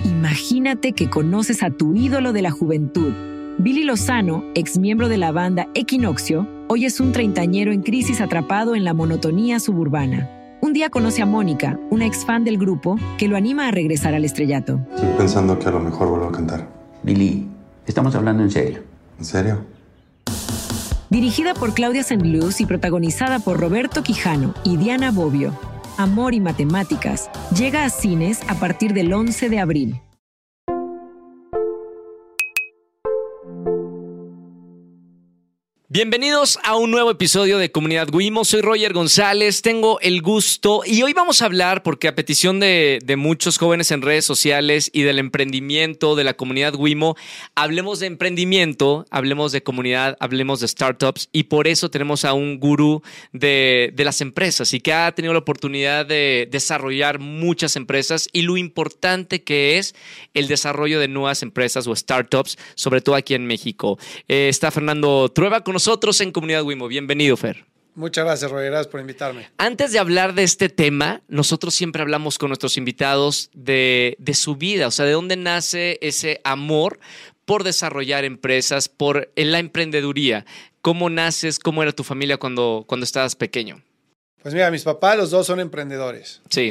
Imagínate que conoces a tu ídolo de la juventud. Billy Lozano, ex miembro de la banda Equinoccio, hoy es un treintañero en crisis atrapado en la monotonía suburbana. Un día conoce a Mónica, una ex fan del grupo, que lo anima a regresar al estrellato. Estoy pensando que a lo mejor vuelvo a cantar. Billy, estamos hablando en serio. ¿En serio? Dirigida por Claudia Saint-Luz y protagonizada por Roberto Quijano y Diana Bobbio, Amor y Matemáticas llega a cines a partir del 11 de abril. Bienvenidos a un nuevo episodio de Comunidad Wimo. Soy Roger González, tengo el gusto y hoy vamos a hablar, porque a petición de muchos jóvenes en redes sociales y del emprendimiento de la comunidad Wimo, hablemos de emprendimiento, hablemos de comunidad, hablemos de startups, y por eso tenemos a un gurú de las empresas y que ha tenido la oportunidad de desarrollar muchas empresas y lo importante que es el desarrollo de nuevas empresas o startups, sobre todo aquí en México. Está Fernando Trueba con nosotros en Comunidad Wimo. Bienvenido, Fer. Muchas gracias, Roger. Gracias por invitarme. Antes de hablar de este tema, nosotros siempre hablamos con nuestros invitados de su vida, o sea, de dónde nace ese amor por desarrollar empresas, por la emprendeduría. ¿Cómo naces? ¿Cómo era tu familia cuando estabas pequeño? Pues mira, mis papás, los dos son emprendedores. Sí.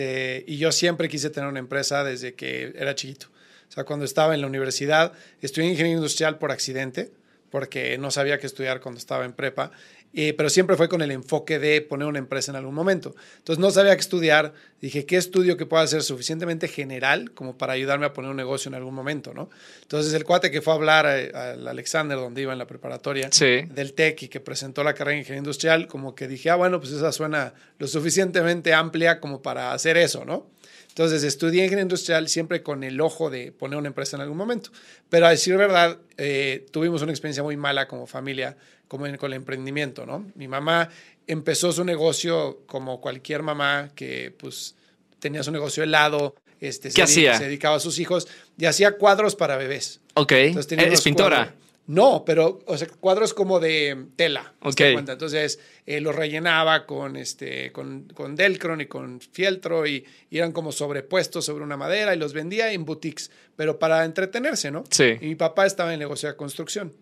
Y yo siempre quise tener una empresa desde que era chiquito. O sea, cuando estaba en la universidad, estudié ingeniería industrial por accidente, porque no sabía qué estudiar cuando estaba en prepa, pero siempre fue con el enfoque de poner una empresa en algún momento. Entonces no sabía qué estudiar, dije, ¿qué estudio que pueda ser suficientemente general como para ayudarme a poner un negocio en algún momento, ¿no? Entonces el cuate que fue a hablar al Alexander, donde iba en la preparatoria, sí, del TEC, y que presentó la carrera de ingeniería industrial, como que dije, bueno, pues esa suena lo suficientemente amplia como para hacer eso, ¿no? Entonces estudié ingeniería industrial siempre con el ojo de poner una empresa en algún momento. Pero a decir verdad, tuvimos una experiencia muy mala como familia con el emprendimiento, ¿no? Mi mamá empezó su negocio como cualquier mamá que pues tenía su negocio de helado. ¿Qué hacía? Se dedicaba a sus hijos y hacía cuadros para bebés. Ok. ¿Es pintora? Cuadros. No, pero o sea, cuadros como de tela. Ok. Entonces los rellenaba con Delcron y con fieltro y eran como sobrepuestos sobre una madera y los vendía en boutiques, pero para entretenerse, ¿no? Sí. Y mi papá estaba en el negocio de construcción.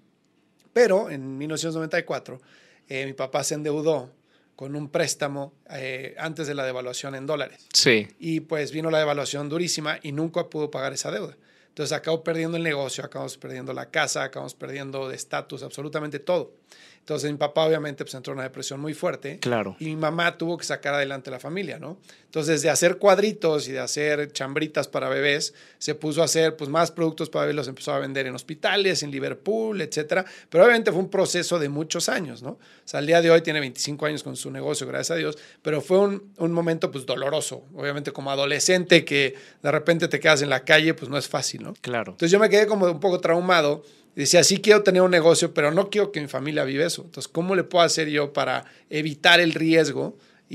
Pero en 1994 mi papá se endeudó con un préstamo antes de la devaluación en dólares. Sí. Y pues vino la devaluación durísima y nunca pudo pagar esa deuda. Entonces acabó perdiendo el negocio, acabamos perdiendo la casa, acabamos perdiendo de estatus, absolutamente todo. Entonces mi papá obviamente pues entró en una depresión muy fuerte. Claro. Y mi mamá tuvo que sacar adelante la familia, ¿no? Entonces de hacer cuadritos y de hacer chambritas para bebés, se puso a hacer pues más productos para bebés, los empezó a vender en hospitales, en Liverpool, etcétera. Pero obviamente fue un proceso de muchos años, ¿no? O sea, al día de hoy tiene 25 años con su negocio, gracias a Dios, pero fue un momento pues doloroso. Obviamente como adolescente que de repente te quedas en la calle, pues no es fácil, ¿no? Claro. Entonces yo me quedé como un poco traumado. Decía, sí quiero tener un negocio, pero no quiero que mi familia viva eso. Entonces, ¿cómo le puedo hacer yo para evitar el riesgo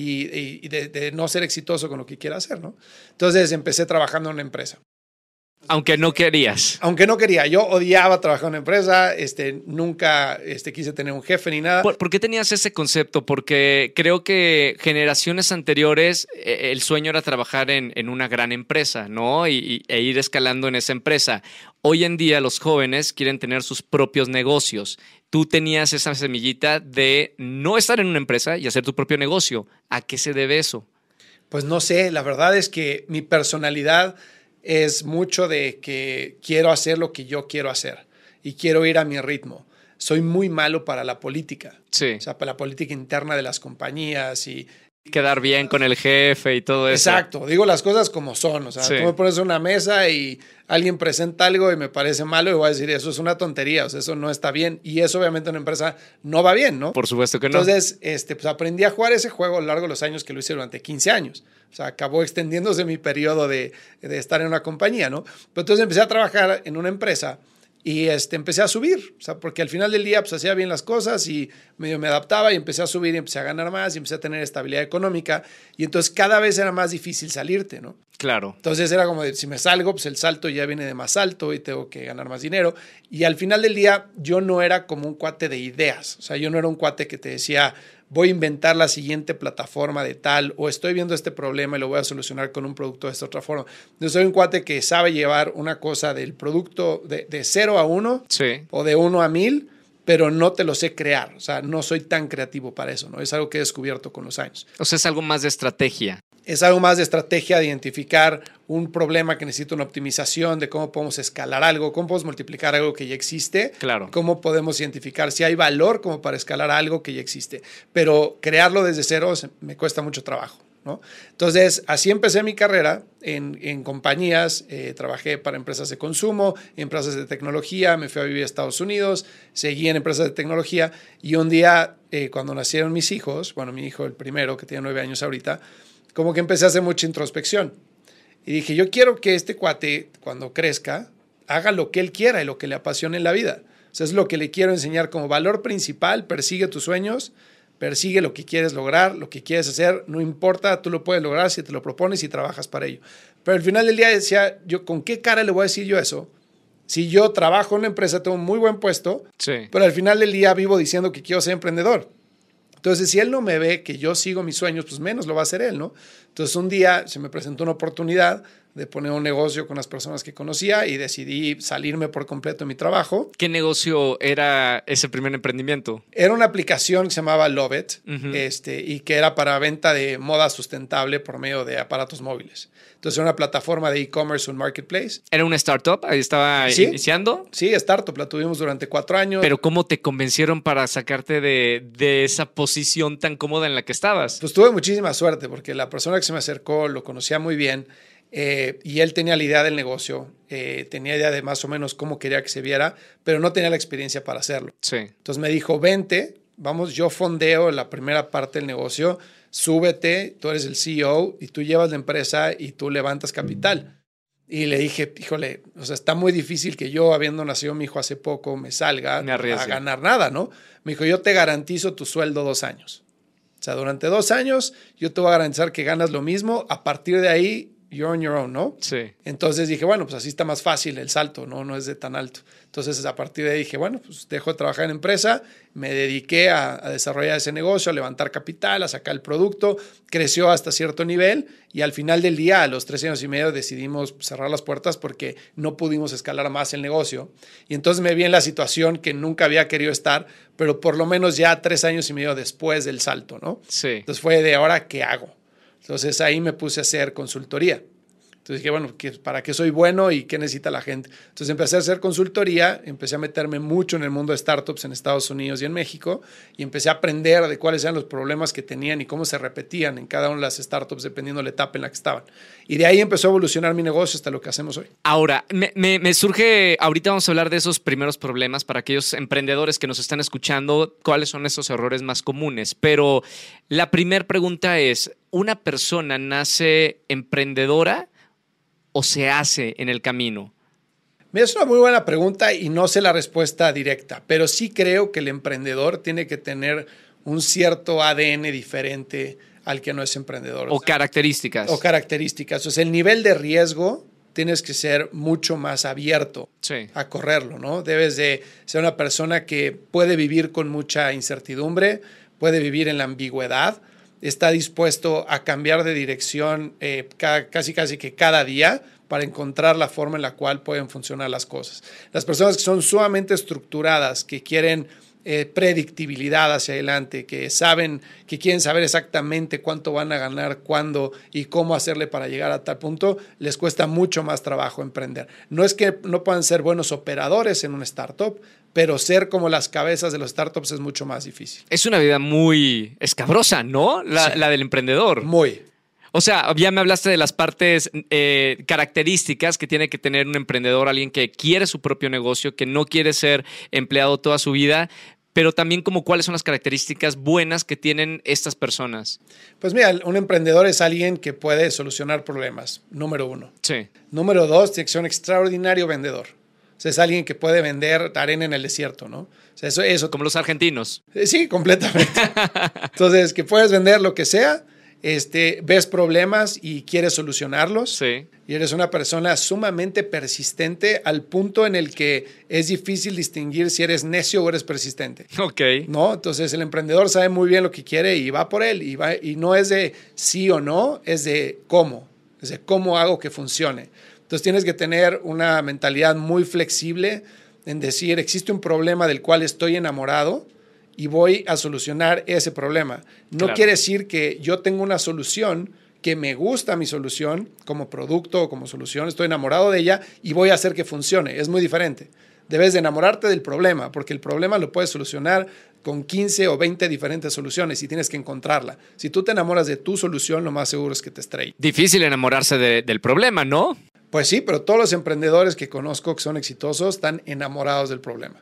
y de no ser exitoso con lo que quiera hacer, ¿no? Entonces, empecé trabajando en una empresa. Aunque no querías. Aunque no quería. Yo odiaba trabajar en una empresa. Nunca quise tener un jefe ni nada. ¿Por qué tenías ese concepto? Porque creo que generaciones anteriores el sueño era trabajar en una gran empresa, ¿no? E ir escalando en esa empresa. Hoy en día los jóvenes quieren tener sus propios negocios. Tú tenías esa semillita de no estar en una empresa y hacer tu propio negocio. ¿A qué se debe eso? Pues no sé. La verdad es que mi personalidad es mucho de que quiero hacer lo que yo quiero hacer y quiero ir a mi ritmo. Soy muy malo para la política. Sí. O sea, para la política interna de las compañías y quedar bien con el jefe y todo eso. Exacto. Digo las cosas como son. O sea, sí. Tú me pones en una mesa y alguien presenta algo y me parece malo y voy a decir, eso es una tontería. O sea, eso no está bien. Y eso obviamente en una empresa no va bien, ¿no? Por supuesto que no. Entonces, pues aprendí a jugar ese juego a lo largo de los años que lo hice durante 15 años. O sea, acabó extendiéndose mi periodo de estar en una compañía, ¿no? Pero entonces empecé a trabajar en una empresa y empecé a subir. O sea, porque al final del día pues hacía bien las cosas y medio me adaptaba y empecé a subir y empecé a ganar más y empecé a tener estabilidad económica. Y entonces cada vez era más difícil salirte, ¿no? Claro. Entonces era como de, si me salgo, pues el salto ya viene de más alto y tengo que ganar más dinero. Y al final del día yo no era como un cuate de ideas. O sea, yo no era un cuate que te decía, voy a inventar la siguiente plataforma de tal, o estoy viendo este problema y lo voy a solucionar con un producto de esta otra forma. Yo soy un cuate que sabe llevar una cosa del producto de 0 a 1 o de 1 a 1000, pero no te lo sé crear. O sea, no soy tan creativo para eso, ¿no? Es algo que he descubierto con los años. O sea, es algo más de estrategia. Es algo más de estrategia, de identificar un problema que necesita una optimización, de cómo podemos escalar algo, cómo podemos multiplicar algo que ya existe, claro. Cómo podemos identificar si hay valor como para escalar algo que ya existe. Pero crearlo desde cero me cuesta mucho trabajo, ¿no? Entonces, así empecé mi carrera en compañías. Trabajé para empresas de consumo, empresas de tecnología, me fui a vivir a Estados Unidos, seguí en empresas de tecnología y un día, cuando nacieron mis hijos, bueno, mi hijo el primero, que tiene 9 años ahorita, como que empecé a hacer mucha introspección. Y dije, yo quiero que este cuate, cuando crezca, haga lo que él quiera y lo que le apasione en la vida. O sea, es lo que le quiero enseñar como valor principal. Persigue tus sueños, persigue lo que quieres lograr, lo que quieres hacer. No importa, tú lo puedes lograr si te lo propones y trabajas para ello. Pero al final del día decía, yo, ¿con qué cara le voy a decir yo eso? Si yo trabajo en una empresa, tengo un muy buen puesto, pero al final del día vivo diciendo que quiero ser emprendedor. Entonces, si él no me ve que yo sigo mis sueños, pues menos lo va a hacer él, ¿no? Entonces, un día se me presentó una oportunidad de poner un negocio con las personas que conocía y decidí salirme por completo de mi trabajo. ¿Qué negocio era ese primer emprendimiento? Era una aplicación que se llamaba Love It, y que era para venta de moda sustentable por medio de aparatos móviles. Entonces, era una plataforma de e-commerce, un marketplace. ¿Era una startup? Ahí estaba iniciando. Sí, startup. La tuvimos durante 4 años. Pero ¿cómo te convencieron para sacarte de esa posición tan cómoda en la que estabas? Pues tuve muchísima suerte porque la persona que se me acercó lo conocía muy bien. Y él tenía la idea del negocio, tenía idea de más o menos cómo quería que se viera, pero no tenía la experiencia para hacerlo. Sí. Entonces me dijo, vente, vamos, yo fondeo la primera parte del negocio, súbete, tú eres el CEO y tú llevas la empresa y tú levantas capital. Y le dije, híjole, o sea, está muy difícil que yo, habiendo nacido mi hijo hace poco, me salga a ganar nada, ¿no? Me dijo, yo te garantizo tu sueldo 2 años. O sea, durante 2 años yo te voy a garantizar que ganas lo mismo. A partir de ahí, you're on your own, ¿no? Sí. Entonces dije, bueno, pues así está más fácil el salto, ¿no? No es de tan alto. Entonces, a partir de ahí dije, bueno, pues dejo de trabajar en empresa, me dediqué a desarrollar ese negocio, a levantar capital, a sacar el producto, creció hasta cierto nivel y al final del día, a los 3 años y medio, decidimos cerrar las puertas porque no pudimos escalar más el negocio. Y entonces me vi en la situación que nunca había querido estar, pero por lo menos ya 3 años y medio después del salto, ¿no? Sí. Entonces fue de ahora, ¿qué hago? Entonces ahí me puse a hacer consultoría. Entonces dije, bueno, ¿para qué soy bueno y qué necesita la gente? Entonces empecé a hacer consultoría, empecé a meterme mucho en el mundo de startups en Estados Unidos y en México y empecé a aprender de cuáles eran los problemas que tenían y cómo se repetían en cada una de las startups dependiendo de la etapa en la que estaban. Y de ahí empezó a evolucionar mi negocio hasta lo que hacemos hoy. Ahora, me surge, ahorita vamos a hablar de esos primeros problemas para aquellos emprendedores que nos están escuchando, cuáles son esos errores más comunes. Pero la primera pregunta es, ¿una persona nace emprendedora o se hace en el camino? Es una muy buena pregunta y no sé la respuesta directa, pero sí creo que el emprendedor tiene que tener un cierto ADN diferente al que no es emprendedor. O características. O características. O sea, el nivel de riesgo tienes que ser mucho más abierto a correrlo, ¿no? Debes de ser una persona que puede vivir con mucha incertidumbre, puede vivir en la ambigüedad, está dispuesto a cambiar de dirección casi que cada día para encontrar la forma en la cual pueden funcionar las cosas. Las personas que son sumamente estructuradas, que quieren predictibilidad hacia adelante, que quieren saber exactamente cuánto van a ganar, cuándo y cómo hacerle para llegar a tal punto, les cuesta mucho más trabajo emprender. No es que no puedan ser buenos operadores en una startup, pero ser como las cabezas de los startups es mucho más difícil. Es una vida muy escabrosa, ¿no? La del emprendedor. Muy. O sea, ya me hablaste de las partes características que tiene que tener un emprendedor, alguien que quiere su propio negocio, que no quiere ser empleado toda su vida, pero también como cuáles son las características buenas que tienen estas personas. Pues mira, un emprendedor es alguien que puede solucionar problemas, número 1. Sí. Número 2, tiene que ser un extraordinario vendedor. O sea, es alguien que puede vender arena en el desierto, ¿no? O sea, eso como los argentinos. Sí, completamente. Entonces, que puedes vender lo que sea, ves problemas y quieres solucionarlos. Sí. Y eres una persona sumamente persistente al punto en el que es difícil distinguir si eres necio o eres persistente. Ok. ¿No? Entonces el emprendedor sabe muy bien lo que quiere y va por él. Y no es de sí o no, es de cómo. Es de cómo hago que funcione. Entonces tienes que tener una mentalidad muy flexible en decir, existe un problema del cual estoy enamorado y voy a solucionar ese problema. No Claro. quiere decir que yo tengo una solución que me gusta mi solución como producto o como solución, estoy enamorado de ella y voy a hacer que funcione. Es muy diferente. Debes de enamorarte del problema, porque el problema lo puedes solucionar con 15 o 20 diferentes soluciones y tienes que encontrarla. Si tú te enamoras de tu solución, lo más seguro es que te estrelles. Difícil enamorarse del problema, ¿no? Pues sí, pero todos los emprendedores que conozco que son exitosos están enamorados del problema.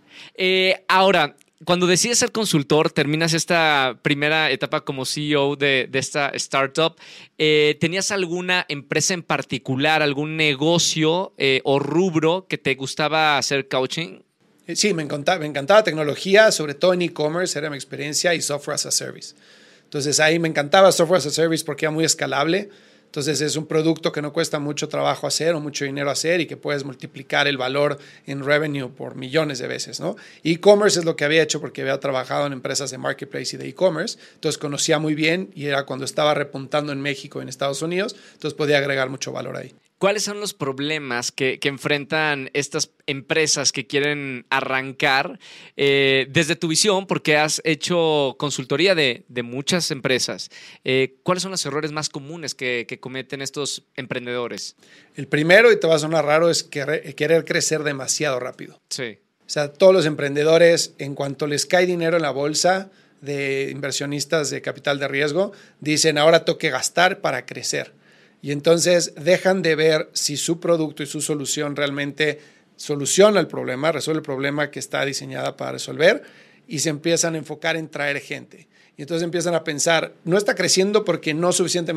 Ahora, cuando decides ser consultor, terminas esta primera etapa como CEO de esta startup, ¿tenías alguna empresa en particular, algún negocio o rubro que te gustaba hacer coaching? Sí, me encantaba tecnología, sobre todo en e-commerce, era mi experiencia, y software as a service. Entonces ahí me encantaba software as a service porque era muy escalable. Entonces es un producto que no cuesta mucho trabajo hacer o mucho dinero hacer y que puedes multiplicar el valor en revenue por millones de veces, ¿no? E-commerce es lo que había hecho porque había trabajado en empresas de marketplace y de e-commerce. Entonces conocía muy bien y era cuando estaba repuntando en México y en Estados Unidos. Entonces podía agregar mucho valor ahí. ¿Cuáles son los problemas que enfrentan estas empresas que quieren arrancar desde tu visión? Porque has hecho consultoría de muchas empresas. ¿Cuáles son los errores más comunes que cometen estos emprendedores? El primero, y te va a sonar raro, es querer crecer demasiado rápido. Sí. O sea, todos los emprendedores, en cuanto les cae dinero en la bolsa de inversionistas de capital de riesgo, dicen, ahora tengo que gastar para crecer. Y entonces dejan de ver si su producto y su solución realmente soluciona el problema, resuelve el problema que está diseñada para resolver y se empiezan a enfocar en traer gente. Y entonces empiezan a pensar, no está creciendo porque no suficiente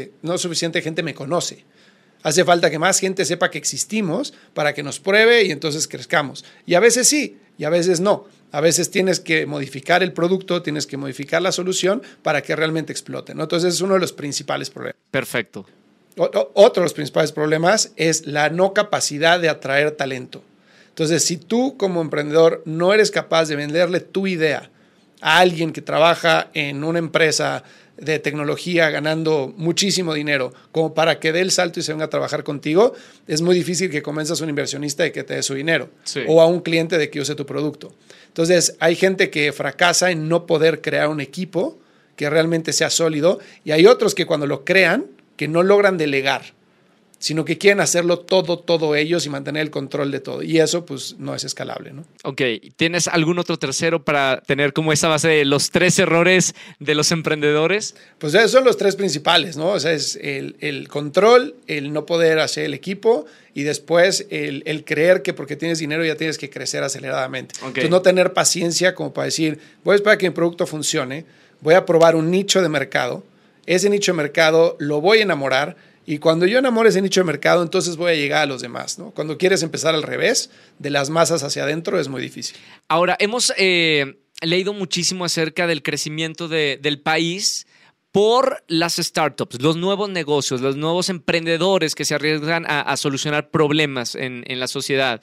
gente me conoce. Hace falta que más gente sepa que existimos para que nos pruebe y entonces crezcamos. Y a veces sí, y a veces no. A veces tienes que modificar el producto, tienes que modificar la solución para que realmente explote, ¿no? Entonces es uno de los principales problemas. Perfecto. Otro de los principales problemas es la no capacidad de atraer talento. Entonces, si tú como emprendedor no eres capaz de venderle tu idea a alguien que trabaja en una empresa de tecnología ganando muchísimo dinero como para que dé el salto y se venga a trabajar contigo, es muy difícil que convenzas a un inversionista de que te dé su dinero, sí, o a un cliente de que use tu producto. Entonces, hay gente que fracasa en no poder crear un equipo que realmente sea sólido y hay otros que cuando lo crean, que no logran delegar, sino que quieren hacerlo todo ellos y mantener el control de todo. Y eso, pues, no es escalable, ¿no? Ok. ¿Tienes algún otro tercero para tener como esa base de los 3 errores de los emprendedores? Pues esos son los 3 principales, ¿no? O sea, es el control, el no poder hacer el equipo y después el creer que porque tienes dinero ya tienes que crecer aceleradamente. Okay. Entonces, no tener paciencia como para decir, voy a esperar que mi producto funcione, voy a probar un nicho de mercado, ese nicho de mercado lo voy a enamorar y cuando yo enamore ese nicho de mercado, entonces voy a llegar a los demás, ¿no? Cuando quieres empezar al revés, de las masas hacia adentro, es muy difícil. Ahora, hemos leído muchísimo acerca del crecimiento del país por las startups, los nuevos negocios, los nuevos emprendedores que se arriesgan a solucionar problemas en la sociedad.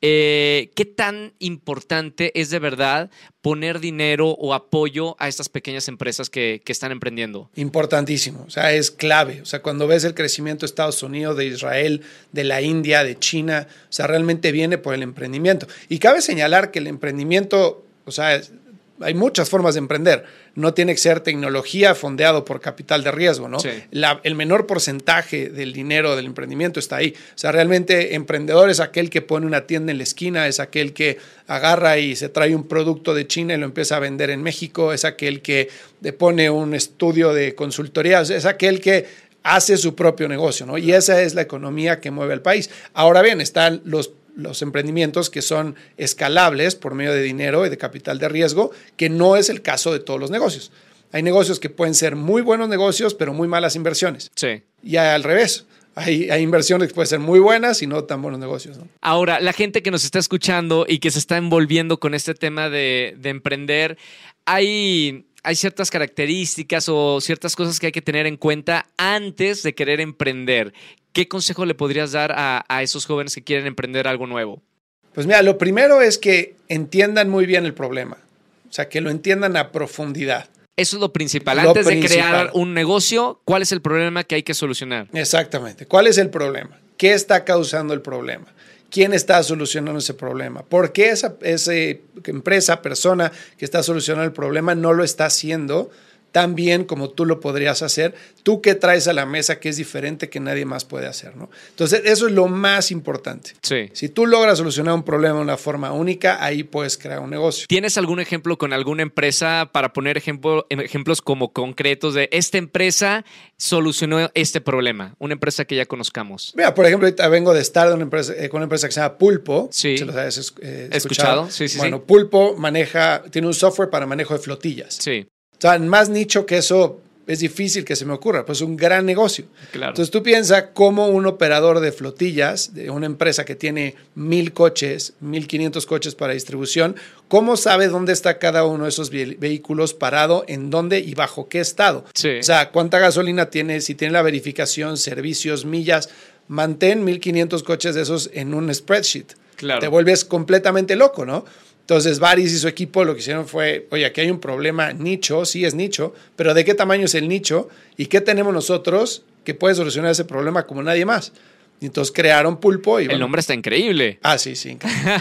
¿Qué tan importante es de verdad poner dinero o apoyo a estas pequeñas empresas que están emprendiendo? Importantísimo, o sea, es clave. O sea, cuando ves el crecimiento de Estados Unidos, de Israel, de la India, de China, o sea, realmente viene por el emprendimiento. Y cabe señalar que el emprendimiento, o sea, hay muchas formas de emprender. No tiene que ser tecnología fondeado por capital de riesgo, ¿no? Sí. El menor porcentaje del dinero del emprendimiento está ahí. O sea, realmente emprendedor es aquel que pone una tienda en la esquina, es aquel que agarra y se trae un producto de China y lo empieza a vender en México, es aquel que le pone un estudio de consultoría, o sea, es aquel que hace su propio negocio, ¿no? Y esa es la economía que mueve al país. Ahora bien, están los emprendimientos que son escalables por medio de dinero y de capital de riesgo, que no es el caso de todos los negocios. Hay negocios que pueden ser muy buenos negocios, pero muy malas inversiones. Sí. Y al revés, hay inversiones que pueden ser muy buenas y no tan buenos negocios, ¿no? Ahora, la gente que nos está escuchando y que se está envolviendo con este tema de emprender, hay hay ciertas características o ciertas cosas que hay que tener en cuenta antes de querer emprender. ¿Qué consejo le podrías dar a esos jóvenes que quieren emprender algo nuevo? Pues mira, lo primero es que entiendan muy bien el problema. O sea, que lo entiendan a profundidad. Eso es lo principal. Antes de crear un negocio, ¿cuál es el problema que hay que solucionar? Exactamente. ¿Cuál es el problema? ¿Qué está causando el problema? ¿Quién está solucionando ese problema? ¿Por qué esa empresa, persona que está solucionando el problema no lo está haciendo tan bien como tú lo podrías hacer? Tú qué traes a la mesa que es diferente que nadie más puede hacer, ¿no? Entonces, eso es lo más importante. Sí. Si tú logras solucionar un problema de una forma única, ahí puedes crear un negocio. ¿Tienes algún ejemplo con alguna empresa para poner ejemplos como concretos de esta empresa solucionó este problema? Una empresa que ya conozcamos. Mira, por ejemplo, ahorita vengo de estar con una empresa que se llama Pulpo. Sí. ¿Se los has escuchado? Sí. Bueno, Pulpo tiene un software para manejo de flotillas. Sí. O sea, más nicho que eso es difícil que se me ocurra, pues es un gran negocio. Claro. Entonces tú piensas cómo un operador de flotillas, de una empresa que tiene 1,000 coches, 1,500 coches para distribución, ¿cómo sabe dónde está cada uno de esos vehículos parado, en dónde y bajo qué estado? Sí. O sea, cuánta gasolina tiene, si tiene la verificación, servicios, millas. Mantén 1,500 coches de esos en un spreadsheet. Claro. Te vuelves completamente loco, ¿no? Entonces, Varis y su equipo lo que hicieron fue, oye, aquí hay un problema nicho, sí es nicho, pero ¿de qué tamaño es el nicho? ¿Y qué tenemos nosotros que puede solucionar ese problema como nadie más? Y entonces crearon Pulpo. Y el nombre está increíble. Sí, increíble.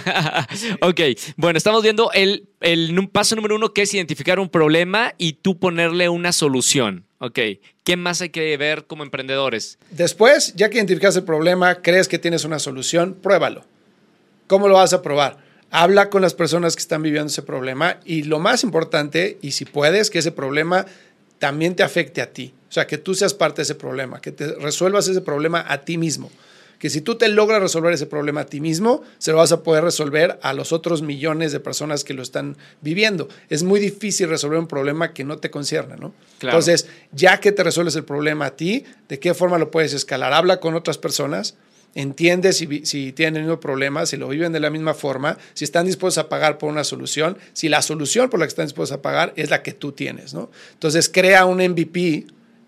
Ok, bueno, estamos viendo el paso número 1, que es identificar un problema y tú ponerle una solución. Ok, ¿qué más hay que ver como emprendedores? Después, ya que identificas el problema, crees que tienes una solución, pruébalo. ¿Cómo lo vas a probar? Habla con las personas que están viviendo ese problema y lo más importante, y si puedes, que ese problema también te afecte a ti. O sea, que tú seas parte de ese problema, que te resuelvas ese problema a ti mismo. Que si tú te logras resolver ese problema a ti mismo, se lo vas a poder resolver a los otros millones de personas que lo están viviendo. Es muy difícil resolver un problema que no te concierne, ¿no? Claro. Entonces, ya que te resuelves el problema a ti, ¿de qué forma lo puedes escalar? Habla con otras personas. Entiende si tienen el mismo problema, si lo viven de la misma forma, si están dispuestos a pagar por una solución, si la solución por la que están dispuestos a pagar es la que tú tienes, ¿no? Entonces, crea un MVP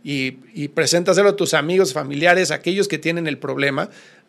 y preséntaselo a tus amigos, familiares, aquellos que tienen el problema,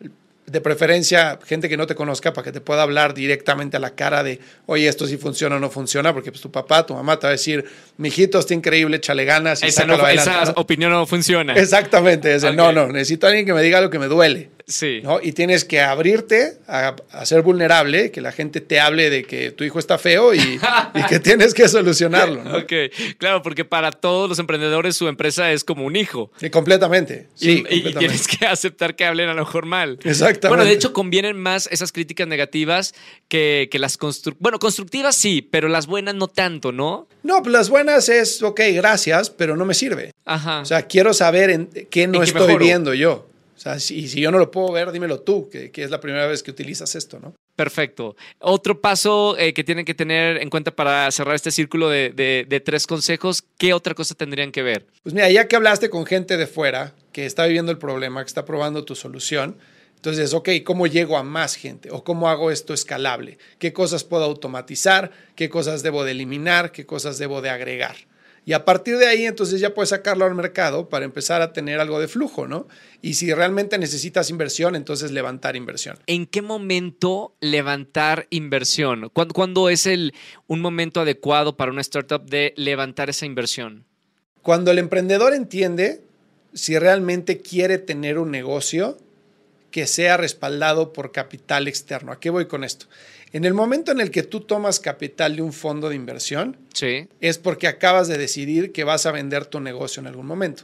de preferencia gente que no te conozca para que te pueda hablar directamente a la cara de, oye, esto sí funciona o no funciona, porque pues tu papá, tu mamá te va a decir, mijito, está increíble, échale ganas. Y esa opinión no funciona. Exactamente. Okay. No, necesito a alguien que me diga lo que me duele. Sí. ¿No? Y tienes que abrirte a ser vulnerable, que la gente te hable de que tu hijo está feo y que tienes que solucionarlo, ¿no? Ok, claro, porque para todos los emprendedores su empresa es como un hijo. Sí, completamente. Sí, y tienes que aceptar que hablen a lo mejor mal. Exactamente. Bueno, de hecho convienen más esas críticas negativas que las constructivas sí, pero las buenas no tanto, ¿no? No, pues las buenas es, ok, gracias, pero no me sirve. Ajá. O sea, quiero saber en qué no estoy viendo yo. O sea, si yo no lo puedo ver, dímelo tú, que es la primera vez que utilizas esto, ¿no? Perfecto. Otro paso que tienen que tener en cuenta para cerrar este círculo de 3 consejos, ¿qué otra cosa tendrían que ver? Pues mira, ya que hablaste con gente de fuera que está viviendo el problema, que está probando tu solución, entonces, ok, ¿cómo llego a más gente? ¿O cómo hago esto escalable? ¿Qué cosas puedo automatizar? ¿Qué cosas debo de eliminar? ¿Qué cosas debo de agregar? Y a partir de ahí, entonces ya puedes sacarlo al mercado para empezar a tener algo de flujo, ¿no? Y si realmente necesitas inversión, entonces levantar inversión. ¿En qué momento levantar inversión? ¿Cuándo es un momento adecuado para una startup de levantar esa inversión? Cuando el emprendedor entiende si realmente quiere tener un negocio que sea respaldado por capital externo. ¿A qué voy con esto? En el momento en el que tú tomas capital de un fondo de inversión, sí, es porque acabas de decidir que vas a vender tu negocio en algún momento.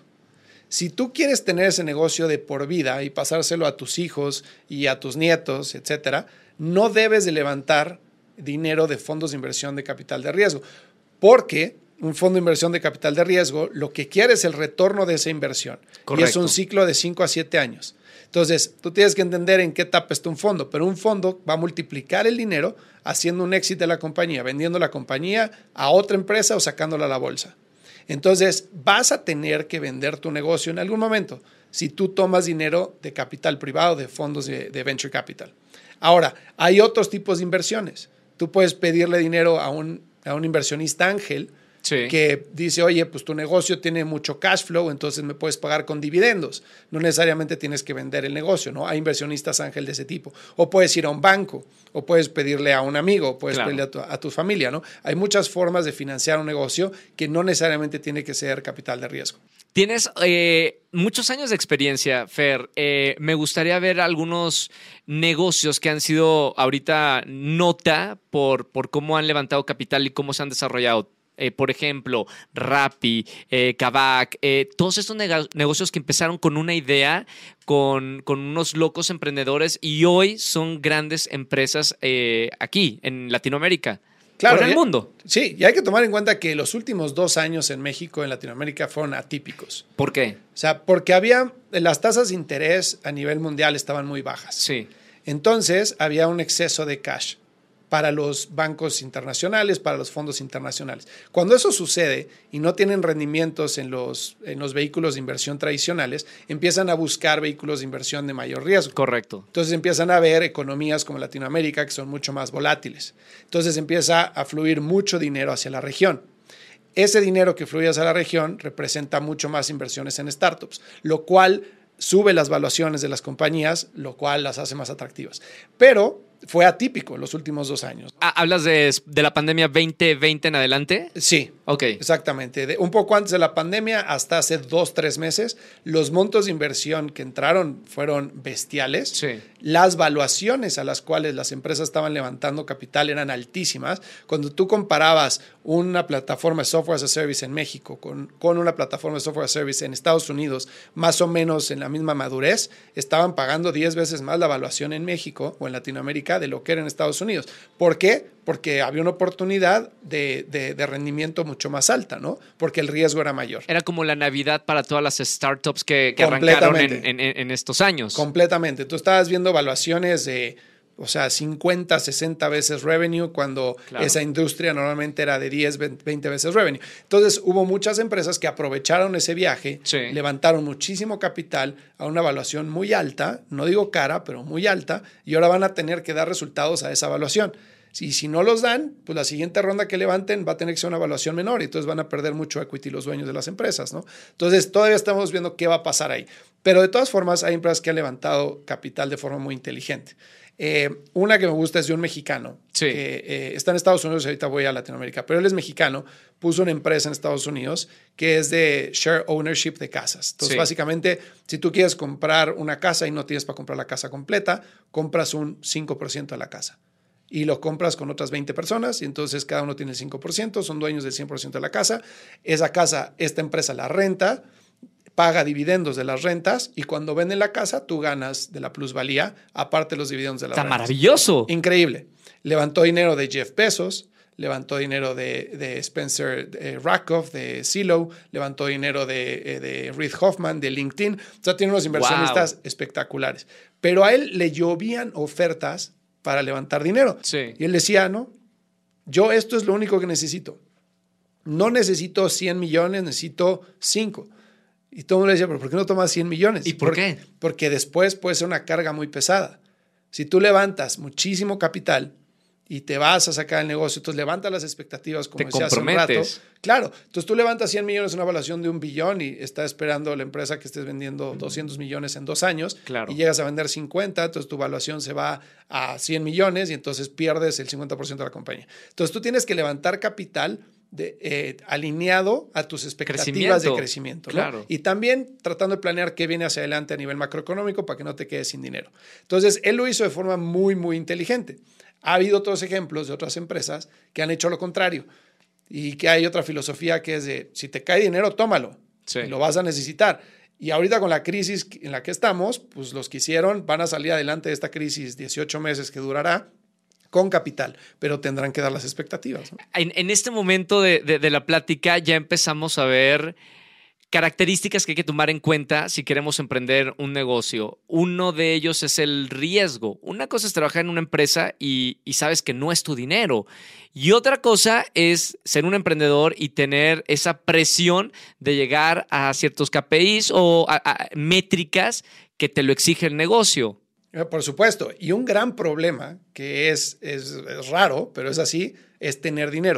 Si tú quieres tener ese negocio de por vida y pasárselo a tus hijos y a tus nietos, etcétera, no debes de levantar dinero de fondos de inversión de capital de riesgo, porque un fondo de inversión de capital de riesgo lo que quiere es el retorno de esa inversión. Correcto. Y es un ciclo de 5 a 7 años. Entonces, tú tienes que entender en qué etapa está un fondo, pero un fondo va a multiplicar el dinero haciendo un éxito de la compañía, vendiendo la compañía a otra empresa o sacándola a la bolsa. Entonces, vas a tener que vender tu negocio en algún momento si tú tomas dinero de capital privado, de fondos de venture capital. Ahora, hay otros tipos de inversiones. Tú puedes pedirle dinero a un inversionista ángel Sí. que dice, oye, pues tu negocio tiene mucho cash flow, entonces me puedes pagar con dividendos. No necesariamente tienes que vender el negocio, ¿no? Hay inversionistas ángel de ese tipo. O puedes ir a un banco, o puedes pedirle a un amigo, o puedes pedirle a tu familia, ¿no? Hay muchas formas de financiar un negocio que no necesariamente tiene que ser capital de riesgo. Tienes muchos años de experiencia, Fer. Me gustaría ver algunos negocios que han sido ahorita nota por cómo han levantado capital y cómo se han desarrollado. Por ejemplo, Rappi, Kavak, todos estos negocios que empezaron con una idea, con unos locos emprendedores y hoy son grandes empresas aquí, en Latinoamérica. Claro, en el mundo. Sí, y hay que tomar en cuenta que los últimos 2 años en México, en Latinoamérica, fueron atípicos. ¿Por qué? O sea, porque las tasas de interés a nivel mundial estaban muy bajas. Sí. Entonces, había un exceso de cash para los bancos internacionales, para los fondos internacionales. Cuando eso sucede y no tienen rendimientos en los vehículos de inversión tradicionales, empiezan a buscar vehículos de inversión de mayor riesgo. Correcto. Entonces empiezan a ver economías como Latinoamérica que son mucho más volátiles. Entonces empieza a fluir mucho dinero hacia la región. Ese dinero que fluye hacia la región representa mucho más inversiones en startups, lo cual sube las valuaciones de las compañías, lo cual las hace más atractivas. Pero fue atípico en los últimos 2 años. ¿Hablas de la pandemia 2020 en adelante? Sí, Ok. exactamente. Un poco antes de la pandemia, hasta hace 2-3 meses, los montos de inversión que entraron fueron bestiales. Sí. Las valuaciones a las cuales las empresas estaban levantando capital eran altísimas. Cuando tú comparabas una plataforma de software as a service en México con una plataforma de software as a service en Estados Unidos, más o menos en la misma madurez, estaban pagando 10 veces más la valuación en México o en Latinoamérica de lo que era en Estados Unidos. ¿Por qué? Porque había una oportunidad de rendimiento mucho más alta, ¿no? Porque el riesgo era mayor. Era como la Navidad para todas las startups que arrancaron en estos años. Completamente. Tú estabas viendo valuaciones de, 50, 60 veces revenue, cuando esa industria normalmente era de 10, 20 veces revenue. Entonces, hubo muchas empresas que aprovecharon ese viaje, levantaron muchísimo capital a una valuación muy alta, no digo cara, pero muy alta, y ahora van a tener que dar resultados a esa evaluación. Si no los dan, pues la siguiente ronda que levanten va a tener que ser una evaluación menor y entonces van a perder mucho equity los dueños de las empresas, ¿no? Entonces, todavía estamos viendo qué va a pasar ahí. Pero de todas formas, hay empresas que han levantado capital de forma muy inteligente. Una que me gusta es de un mexicano que está en Estados Unidos, ahorita voy a Latinoamérica, pero él es mexicano, puso una empresa en Estados Unidos que es de share ownership de casas. Entonces, básicamente, si tú quieres comprar una casa y no tienes para comprar la casa completa, compras un 5% de la casa. Y lo compras con otras 20 personas y entonces cada uno tiene el 5%, son dueños del 100% de la casa. Esa casa, esta empresa la renta, paga dividendos de las rentas y cuando venden la casa tú ganas de la plusvalía, aparte de los dividendos de las rentas. ¡Está maravilloso! Increíble. Levantó dinero de Jeff Bezos, levantó dinero de Spencer Rakoff, de Zillow, levantó dinero de Reid Hoffman, de LinkedIn. O sea, tiene unos inversionistas espectaculares. Pero a él le llovían ofertas para levantar dinero. Y él decía, no, yo esto es lo único que necesito. No necesito 100 millones, necesito 5. Y todo el mundo le decía, pero ¿por qué no tomas 100 millones? ¿Y por qué? Porque después puede ser una carga muy pesada. Si tú levantas muchísimo capital y te vas a sacar el negocio, entonces levantas las expectativas, como decía hace un rato. Claro, entonces tú levantas 100 millones, una evaluación de $1 billón y está esperando la empresa que estés vendiendo 200 millones en 2 años y llegas a vender 50, entonces tu evaluación se va a 100 millones y entonces pierdes el 50% de la compañía. Entonces tú tienes que levantar capital alineado a tus expectativas de crecimiento, ¿no? Claro. Y también tratando de planear qué viene hacia adelante a nivel macroeconómico para que no te quedes sin dinero. Entonces, él lo hizo de forma muy, muy inteligente. Ha habido otros ejemplos de otras empresas que han hecho lo contrario y que hay otra filosofía que es de, si te cae dinero, tómalo, y lo vas a necesitar. Y ahorita con la crisis en la que estamos, pues los que hicieron van a salir adelante de esta crisis 18 meses que durará, con capital, pero tendrán que dar las expectativas, ¿no? En este momento de la plática ya empezamos a ver características que hay que tomar en cuenta si queremos emprender un negocio. Uno de ellos es el riesgo. Una cosa es trabajar en una empresa y sabes que no es tu dinero. Y otra cosa es ser un emprendedor y tener esa presión de llegar a ciertos KPIs o a métricas que te lo exige el negocio. Por supuesto. Y un gran problema que es raro, pero es así, es tener dinero.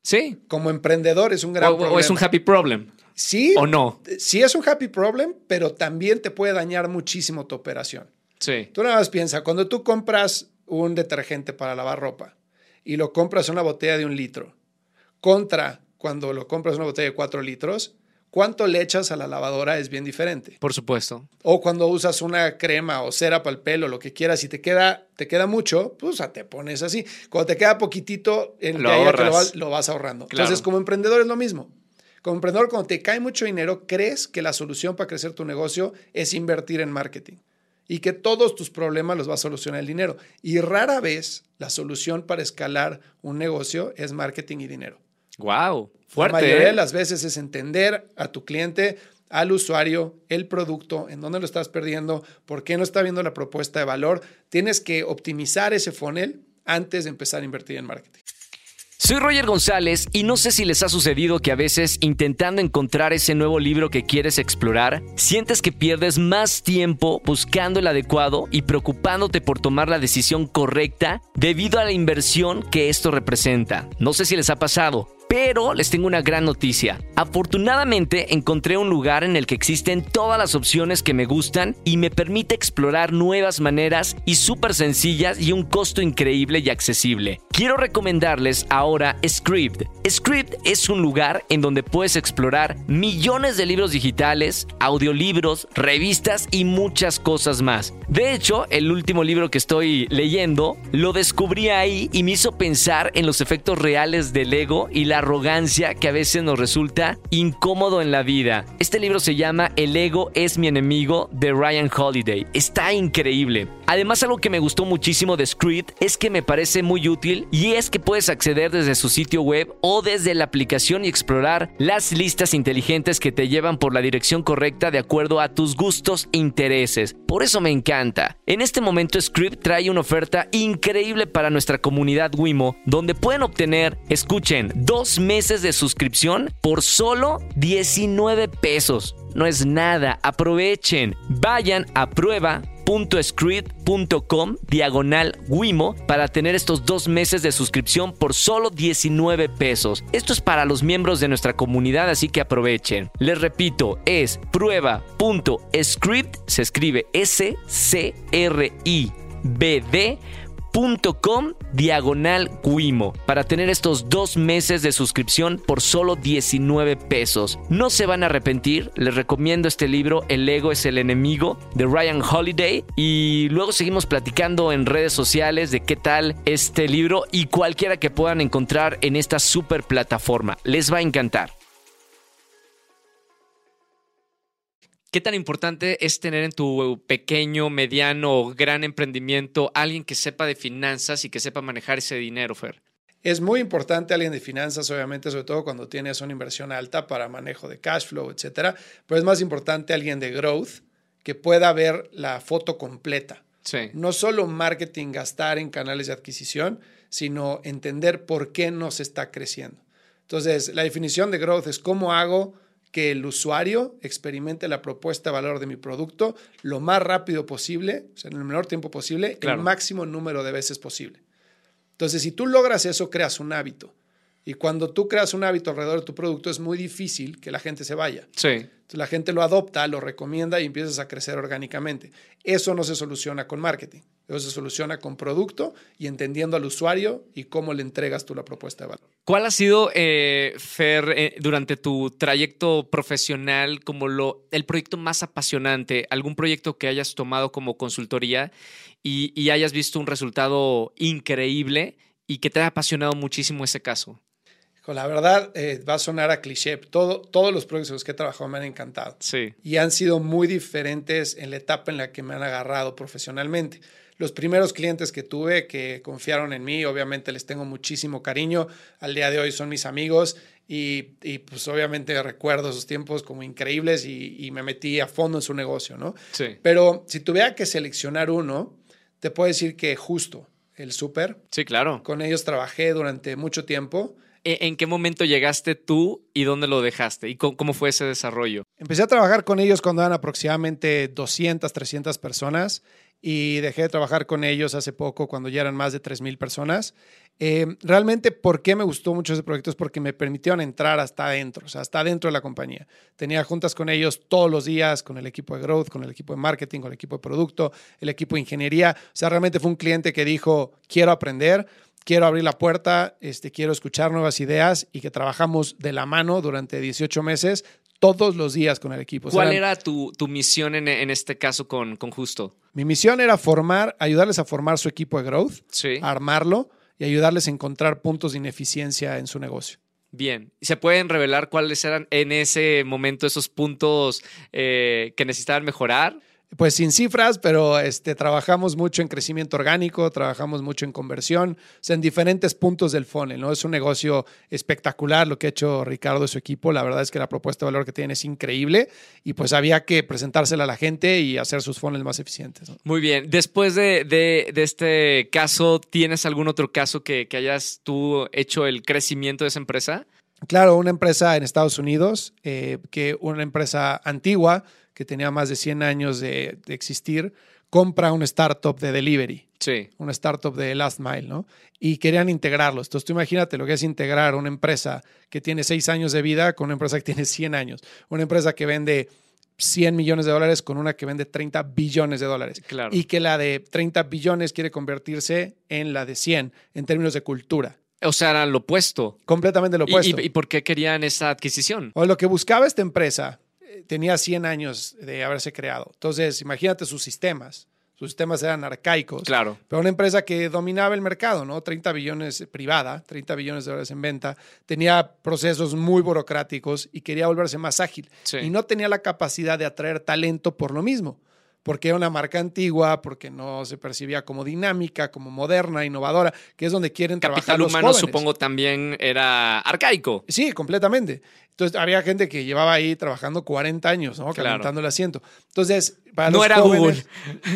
Sí. Como emprendedor es un gran problema. O es un happy problem. Sí. ¿O no? Sí es un happy problem, pero también te puede dañar muchísimo tu operación. Sí. Tú nada más piensa, cuando tú compras un detergente para lavar ropa y lo compras en una botella de 1 litro, contra cuando lo compras en una botella de 4 litros, cuánto le echas a la lavadora es bien diferente. Por supuesto. O cuando usas una crema o cera para el pelo, lo que quieras, y te queda mucho, pues te pones así. Cuando te queda poquitito, en Lo medida que ahorras. lo vas ahorrando. Claro. Entonces, como emprendedor es lo mismo. Como emprendedor, cuando te cae mucho dinero, crees que la solución para crecer tu negocio es invertir en marketing y que todos tus problemas los va a solucionar el dinero. Y rara vez la solución para escalar un negocio es marketing y dinero. Wow. Fuerte. La mayoría de las veces es entender a tu cliente, al usuario, el producto, en dónde lo estás perdiendo, por qué no está viendo la propuesta de valor. Tienes que optimizar ese funnel antes de empezar a invertir en marketing. Soy Roger González y no sé si les ha sucedido que a veces, intentando encontrar ese nuevo libro que quieres explorar, sientes que pierdes más tiempo buscando el adecuado y preocupándote por tomar la decisión correcta debido a la inversión que esto representa. No sé si les ha pasado, pero les tengo una gran noticia. Afortunadamente encontré un lugar en el que existen todas las opciones que me gustan y me permite explorar nuevas maneras y súper sencillas y un costo increíble y accesible. Quiero recomendarles ahora Scribd. Scribd es un lugar en donde puedes explorar millones de libros digitales, audiolibros, revistas y muchas cosas más. De hecho, el último libro que estoy leyendo lo descubrí ahí y me hizo pensar en los efectos reales del ego y la arrogancia que a veces nos resulta incómodo en la vida. Este libro se llama El ego es mi enemigo, de Ryan Holiday. Está increíble. Además, algo que me gustó muchísimo de Scribd es que me parece muy útil y es que puedes acceder desde su sitio web o desde la aplicación y explorar las listas inteligentes que te llevan por la dirección correcta de acuerdo a tus gustos e intereses. Por eso me encanta. En este momento Scribd trae una oferta increíble para nuestra comunidad Wimo, donde pueden obtener, escuchen, 2 meses de suscripción por solo 19 pesos. No es nada, aprovechen. Vayan a prueba.scribd.com/Wimo para tener estos 2 meses de suscripción por solo 19 pesos. Esto es para los miembros de nuestra comunidad, así que aprovechen. Les repito, es prueba.scribd, se escribe scribd.com/Wimo para tener estos 2 meses de suscripción por solo 19 pesos. No se van a arrepentir. Les recomiendo este libro, El ego es el enemigo, de Ryan Holiday, y luego seguimos platicando en redes sociales de qué tal este libro y cualquiera que puedan encontrar en esta super plataforma. Les va a encantar. ¿Qué tan importante es tener en tu pequeño, mediano o gran emprendimiento alguien que sepa de finanzas y que sepa manejar ese dinero, Fer? Es muy importante alguien de finanzas, obviamente, sobre todo cuando tienes una inversión alta para manejo de cash flow, etcétera. Pero es más importante alguien de growth que pueda ver la foto completa. Sí. No solo marketing, gastar en canales de adquisición, sino entender por qué no se está creciendo. Entonces, la definición de growth es cómo hago que el usuario experimente la propuesta de valor de mi producto lo más rápido posible, o sea, en el menor tiempo posible, claro, el máximo número de veces posible. Entonces, si tú logras eso, creas un hábito. Y cuando tú creas un hábito alrededor de tu producto, es muy difícil que la gente se vaya. Sí. Entonces, la gente lo adopta, lo recomienda y empiezas a crecer orgánicamente. Eso no se soluciona con marketing. Eso se soluciona con producto y entendiendo al usuario y cómo le entregas tú la propuesta de valor. ¿Cuál ha sido, Fer, durante tu trayecto profesional como el proyecto más apasionante? ¿Algún proyecto que hayas tomado como consultoría y hayas visto un resultado increíble y que te haya apasionado muchísimo ese caso? La verdad, va a sonar a cliché. Todos los proyectos en los que he trabajado me han encantado. Sí. Y han sido muy diferentes en la etapa en la que me han agarrado profesionalmente. Los primeros clientes que tuve que confiaron en mí, obviamente les tengo muchísimo cariño. Al día de hoy son mis amigos y pues obviamente recuerdo esos tiempos como increíbles y me metí a fondo en su negocio, ¿no? Sí. Pero si tuviera que seleccionar uno, te puedo decir que Justo, el súper. Sí, claro. Con ellos trabajé durante mucho tiempo. ¿En qué momento llegaste tú y dónde lo dejaste? ¿Y cómo fue ese desarrollo? Empecé a trabajar con ellos cuando eran aproximadamente 200, 300 personas y dejé de trabajar con ellos hace poco cuando ya eran más de 3,000 personas. Realmente, ¿por qué me gustó mucho ese proyecto? Es porque me permitieron entrar hasta adentro, o sea, hasta adentro de la compañía. Tenía juntas con ellos todos los días, con el equipo de growth, con el equipo de marketing, con el equipo de producto, el equipo de ingeniería. O sea, realmente fue un cliente que dijo, quiero aprender, quiero abrir la puerta, quiero escuchar nuevas ideas y que trabajamos de la mano durante 18 meses todos los días con el equipo. ¿Cuál era tu misión en este caso con Justo? Mi misión era ayudarles a formar su equipo de growth, Sí. a armarlo y ayudarles a encontrar puntos de ineficiencia en su negocio. Bien. ¿Se pueden revelar cuáles eran en ese momento esos puntos que necesitaban mejorar? Pues sin cifras, pero trabajamos mucho en crecimiento orgánico, trabajamos mucho en conversión, o sea, en diferentes puntos del funnel, ¿no? Es un negocio espectacular lo que ha hecho Ricardo y su equipo. La verdad es que la propuesta de valor que tienen es increíble y pues había que presentársela a la gente y hacer sus funnels más eficientes, ¿no? Muy bien. Después de este caso, ¿tienes algún otro caso que hayas tú hecho el crecimiento de esa empresa? Claro, una empresa en Estados Unidos, que una empresa antigua que tenía más de 100 años de existir, compra una startup de delivery. Sí. Una startup de last mile, ¿no? Y querían integrarlos. Entonces tú imagínate lo que es integrar una empresa que tiene 6 años de vida con una empresa que tiene 100 años. Una empresa que vende $100 millones con una que vende $30 billones. Claro. Y que la de 30 billones quiere convertirse en la de 100 en términos de cultura. O sea, era lo opuesto. Completamente lo opuesto. ¿Y por qué querían esa adquisición? O lo que buscaba esta empresa tenía 100 años de haberse creado. Entonces, imagínate sus sistemas. Sus sistemas eran arcaicos. Claro. Pero una empresa que dominaba el mercado, ¿no? 30 billones privada, $30 billones en venta. Tenía procesos muy burocráticos y quería volverse más ágil. Sí. Y no tenía la capacidad de atraer talento por lo mismo. Porque era una marca antigua, porque no se percibía como dinámica, como moderna, innovadora, que es donde quieren trabajar los Capital humano, jóvenes. supongo, también era arcaico. Sí, completamente. Entonces, había gente que llevaba ahí trabajando 40 años, ¿no? Claro. Calentando el asiento. Entonces, para No los era jóvenes...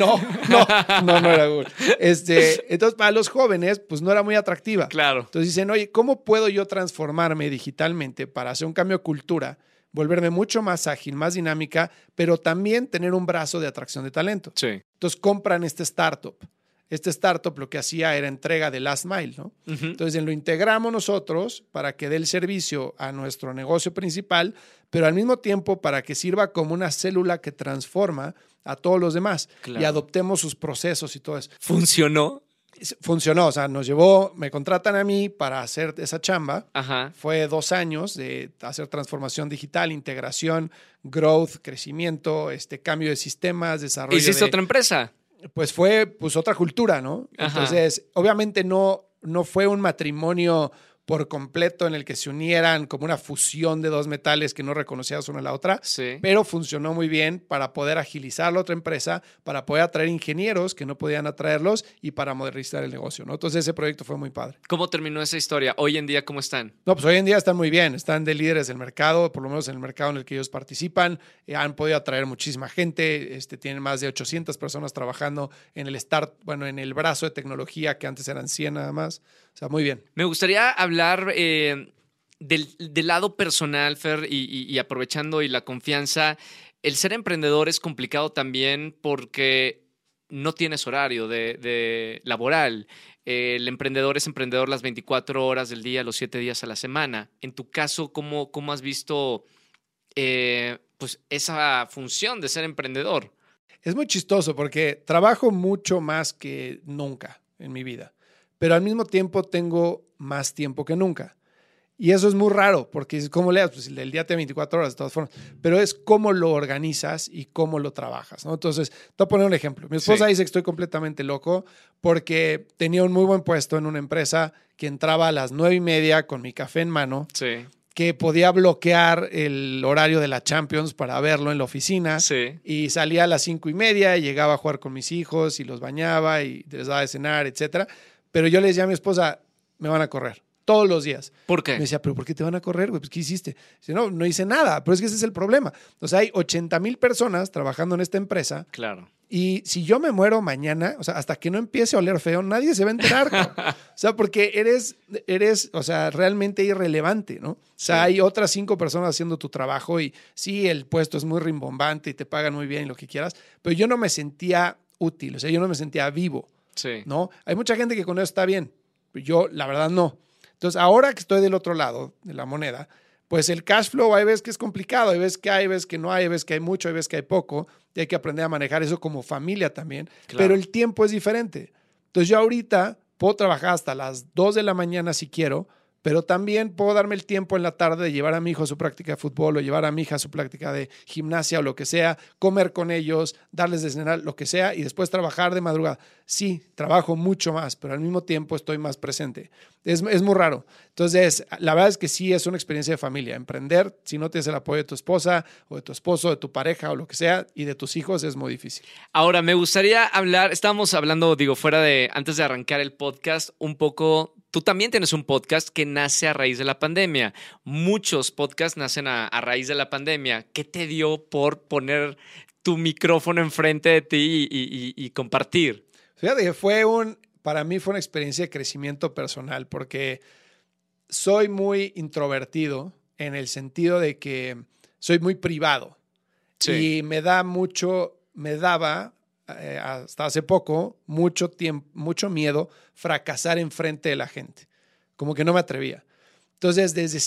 Google. No era Google. Entonces, para los jóvenes, pues no era muy atractiva. Claro. Entonces dicen, oye, ¿cómo puedo yo transformarme digitalmente para hacer un cambio de cultura, volverme mucho más ágil, más dinámica, pero también tener un brazo de atracción de talento? Sí. Entonces, compran este startup. Este startup lo que hacía era entrega de last mile, ¿no? Uh-huh. Entonces lo integramos nosotros para que dé el servicio a nuestro negocio principal, pero al mismo tiempo para que sirva como una célula que transforma a todos los demás. Claro. Y adoptemos sus procesos y todo eso. ¿Funcionó? Funcionó, o sea, me contratan a mí para hacer esa chamba. Ajá. Fue 2 años de hacer transformación digital, integración, growth, crecimiento, cambio de sistemas, desarrollo. ¿Hiciste otra empresa? Pues fue otra cultura, ¿no? Ajá. Entonces, obviamente no fue un matrimonio por completo en el que se unieran como una fusión de 2 metales que no reconocías una a la otra, Sí. pero funcionó muy bien para poder agilizar la otra empresa, para poder atraer ingenieros que no podían atraerlos y para modernizar el negocio, ¿no? Entonces ese proyecto fue muy padre. ¿Cómo terminó esa historia? Hoy en día, ¿cómo están? No, pues hoy en día están muy bien, están de líderes del mercado, por lo menos en el mercado en el que ellos participan, han podido atraer muchísima gente, tienen más de 800 personas trabajando en el brazo de tecnología que antes eran 100 nada más, o sea, muy bien. Me gustaría hablar del lado personal, Fer, y aprovechando y la confianza. El ser emprendedor es complicado también porque no tienes horario de laboral. El emprendedor es emprendedor las 24 horas del día, los 7 días a la semana. En tu caso, ¿cómo has visto pues esa función de ser emprendedor? Es muy chistoso porque trabajo mucho más que nunca en mi vida, pero al mismo tiempo tengo más tiempo que nunca. Y eso es muy raro, porque ¿cómo leas? Pues el día tiene 24 horas de todas formas, pero es cómo lo organizas y cómo lo trabajas, ¿no? Entonces, te voy a poner un ejemplo. Mi esposa dice que estoy completamente loco porque tenía un muy buen puesto en una empresa que entraba a las 9:30 con mi café en mano, Sí. que podía bloquear el horario de la Champions para verlo en la oficina. Sí. Y salía a las 5:30 y llegaba a jugar con mis hijos y los bañaba y les daba de cenar, etcétera. Pero yo le decía a mi esposa, me van a correr todos los días. ¿Por qué? Me decía, ¿pero por qué te van a correr, güey? Pues, ¿qué hiciste? Dice, no hice nada. Pero es que ese es el problema. O sea, hay 80,000 personas trabajando en esta empresa. Claro. Y si yo me muero mañana, o sea, hasta que no empiece a oler feo, nadie se va a enterar, cabrón. O sea, porque eres, o sea, realmente irrelevante, ¿no? O sea, hay otras 5 personas haciendo tu trabajo y sí, el puesto es muy rimbombante y te pagan muy bien y lo que quieras, pero yo no me sentía útil. O sea, yo no me sentía vivo, Sí. ¿no? Hay mucha gente que con eso está bien. Yo, la verdad, no. Entonces, ahora que estoy del otro lado de la moneda, pues el cash flow hay veces que es complicado, hay veces que hay veces que no hay veces que hay mucho, hay veces que hay poco, y hay que aprender a manejar eso como familia también. Claro. Pero el tiempo es diferente. Entonces, yo ahorita puedo trabajar hasta las 2 de la mañana si quiero, pero también puedo darme el tiempo en la tarde de llevar a mi hijo a su práctica de fútbol o llevar a mi hija a su práctica de gimnasia o lo que sea, comer con ellos, darles de cenar, lo que sea, y después trabajar de madrugada. Sí, trabajo mucho más, pero al mismo tiempo estoy más presente. Es muy raro. Entonces, la verdad es que sí es una experiencia de familia. Emprender, si no tienes el apoyo de tu esposa o de tu esposo, de tu pareja o lo que sea, y de tus hijos, es muy difícil. Ahora, me gustaría hablar, estábamos hablando, antes de arrancar el podcast, un poco. Tú también tienes un podcast que nace a raíz de la pandemia. Muchos podcasts nacen a raíz de la pandemia. ¿Qué te dio por poner tu micrófono enfrente de ti y compartir? Fíjate que para mí fue una experiencia de crecimiento personal porque soy muy introvertido en el sentido de que soy muy privado. Sí. Y me daba hasta hace poco mucho miedo fracasar enfrente de la gente. Como que no me atrevía. Entonces, desde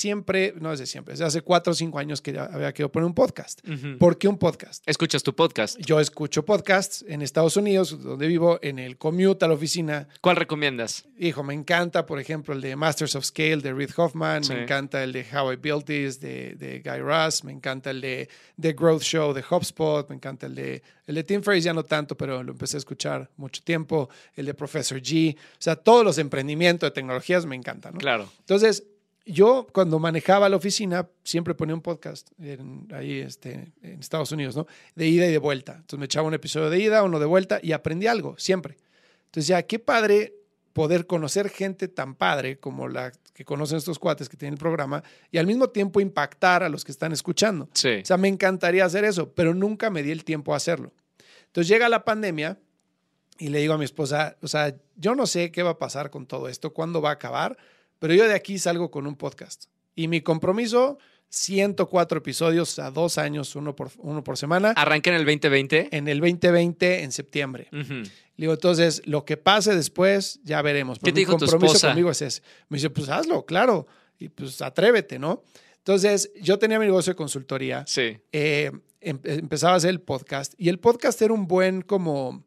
hace 4 o 5 años que ya había querido poner un podcast. Ujú. ¿Por qué un podcast? ¿Escuchas tu podcast? Yo escucho podcasts en Estados Unidos, donde vivo, en el commute a la oficina. ¿Cuál recomiendas? Hijo, me encanta, por ejemplo, el de Masters of Scale de Reid Hoffman. Sí. Me encanta el de How I Built This de Guy Raz. Me encanta el de The Growth Show de HubSpot. Me encanta el de Tim Ferriss, ya no tanto, pero lo empecé a escuchar mucho tiempo. El de Professor G. O sea, todos los emprendimientos de tecnologías me encantan, ¿no? Claro. Entonces, yo cuando manejaba la oficina siempre ponía un podcast ahí en Estados Unidos, ¿no? De ida y de vuelta. Entonces me echaba un episodio de ida, uno de vuelta y aprendí algo, siempre. Entonces ya, qué padre poder conocer gente tan padre como la que conocen estos cuates que tienen el programa y al mismo tiempo impactar a los que están escuchando. Sí. O sea, me encantaría hacer eso, pero nunca me di el tiempo a hacerlo. Entonces llega la pandemia y le digo a mi esposa, o sea, yo no sé qué va a pasar con todo esto, cuándo va a acabar, pero yo de aquí salgo con un podcast. Y mi compromiso, 104 episodios a 2 años, uno por semana. ¿Arranca en el 2020? En el 2020, en septiembre. Uh-huh. Le digo, entonces, lo que pase después, ya veremos. ¿Qué te dijo tu Mi compromiso esposa? conmigo es ese. Me dice, pues hazlo, claro. Y pues atrévete, ¿no? Entonces, yo tenía mi negocio de consultoría. Sí. Empezaba a hacer el podcast. Y el podcast era un buen como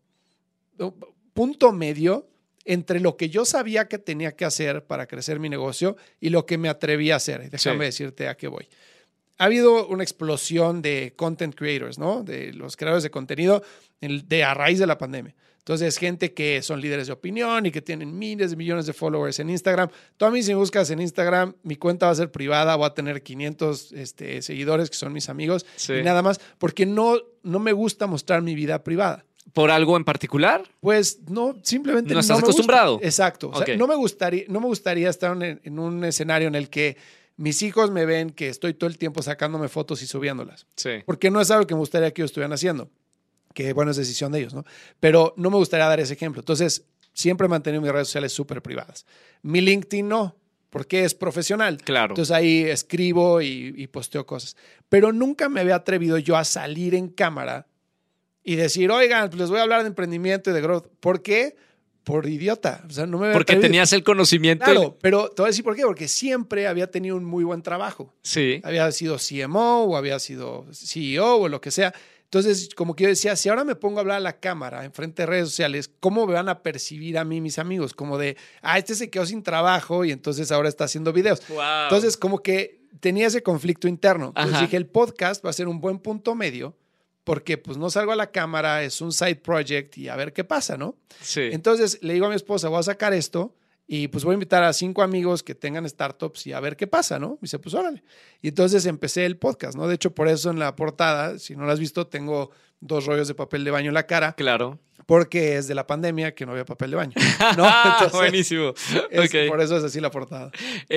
punto medio entre lo que yo sabía que tenía que hacer para crecer mi negocio y lo que me atreví a hacer. Déjame decirte a qué voy. Ha habido una explosión de content creators, ¿no? De los creadores de contenido a raíz de la pandemia. Entonces, gente que son líderes de opinión y que tienen miles de millones de followers en Instagram. Tú a mí, si me buscas en Instagram, mi cuenta va a ser privada, voy a tener 500 seguidores que son mis amigos y nada más, porque no me gusta mostrar mi vida privada. ¿Por algo en particular? Pues no, simplemente no estás acostumbrado. Exacto. O sea, no me gustaría estar en un escenario en el que mis hijos me ven que estoy todo el tiempo sacándome fotos y subiéndolas. Sí. Porque no es algo que me gustaría que ellos estuvieran haciendo. Que bueno, es decisión de ellos, ¿no? Pero no me gustaría dar ese ejemplo. Entonces, siempre he mantenido mis redes sociales súper privadas. Mi LinkedIn no, porque es profesional. Claro. Entonces ahí escribo y posteo cosas. Pero nunca me había atrevido yo a salir en cámara y decir, oigan, les voy a hablar de emprendimiento y de growth. ¿Por qué? Por idiota. O sea, no me había Porque atrevido. tenías el conocimiento. Claro, pero te voy a decir por qué. Porque siempre había tenido un muy buen trabajo. Sí. Había sido CMO o había sido CEO o lo que sea. Entonces, como que yo decía, si ahora me pongo a hablar a la cámara enfrente de redes sociales, ¿cómo me van a percibir a mí mis amigos? Como de, este se quedó sin trabajo y entonces ahora está haciendo videos. Wow. Entonces, como que tenía ese conflicto interno. Entonces Ajá. dije, el podcast va a ser un buen punto medio porque pues no salgo a la cámara, es un side project y a ver qué pasa, ¿no? Sí. Entonces le digo a mi esposa, voy a sacar esto y pues voy a invitar a 5 amigos que tengan startups y a ver qué pasa, ¿no? Y dice, pues órale. Y entonces empecé el podcast, ¿no? De hecho, por eso en la portada, si no lo has visto, tengo 2 rollos de papel de baño en la cara. Claro. Porque es de la pandemia que no había papel de baño, ¿no? Entonces, buenísimo. Okay. Por eso es así la portada.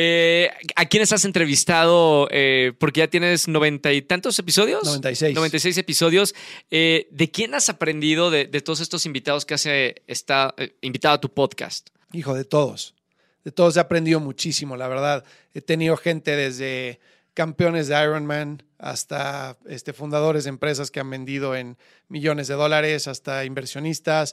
¿A quiénes has entrevistado? Porque ya tienes 90 y tantos episodios. 96. 96 episodios. ¿De quién has aprendido de todos estos invitados que has invitado a tu podcast? Hijo, de todos. De todos he aprendido muchísimo, la verdad. He tenido gente desde campeones de Ironman hasta fundadores de empresas que han vendido en millones de dólares, hasta inversionistas,